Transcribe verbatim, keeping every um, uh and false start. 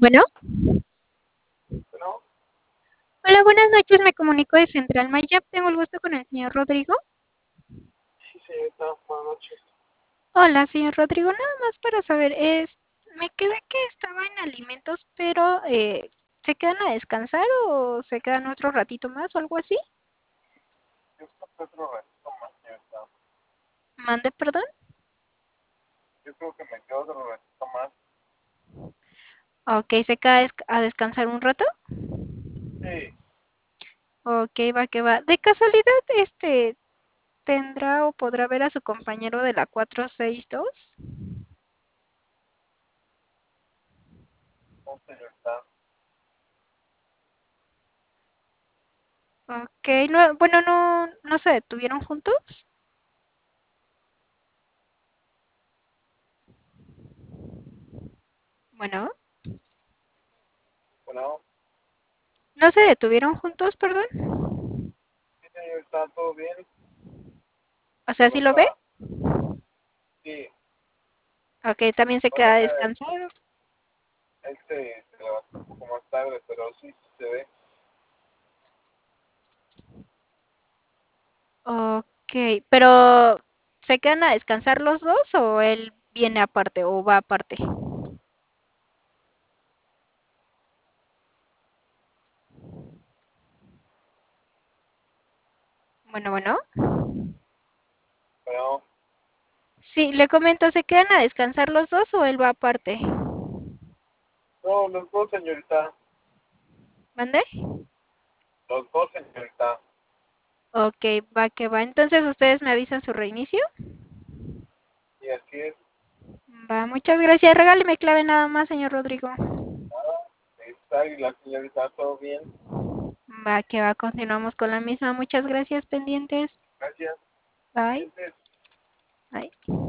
Bueno, ¿No? hola, buenas noches, me comunico de Central Mayap. Tengo el gusto con el señor Rodrigo. Sí, señorita, buenas noches. Hola, señor Rodrigo, nada más para saber, es, me quedé que estaba en alimentos, pero eh, ¿se quedan a descansar o se quedan otro ratito más o algo así? Yo creo que otro ratito más, señorita. Mande, perdón. Yo creo que me quedo otro ratito más. Ok, ¿se queda a des- a descansar un rato? Sí, Ok, va que va. De casualidad, este, ¿tendrá o podrá ver a su compañero de la cuatro seis dos? no, señorita. Ok, no, bueno, no, no se detuvieron juntos. Bueno. Bueno, ¿No se detuvieron juntos, perdón? sí, señorita, todo bien. O sea, Solo ¿sí lo ve? está, sí, Ok, también se solo queda a que descansar. este se levantó un poco más tarde, pero sí, sí se ve. Ok, pero ¿se quedan a descansar los dos o él viene aparte o va aparte? Bueno, bueno. Pero, Sí, le comento, ¿se quedan a descansar los dos o él va aparte? no, los dos, señorita. ¿Mande? Los dos, señorita. Ok, va que va. Entonces, ¿ustedes me avisan su reinicio? Y así es. Va, muchas gracias. Regáleme clave nada más, señor Rodrigo. Nada, está y la señorita, todo bien. Va que va, continuamos con la misma. Muchas gracias, pendientes. Gracias. Bye. Pendientes. Bye.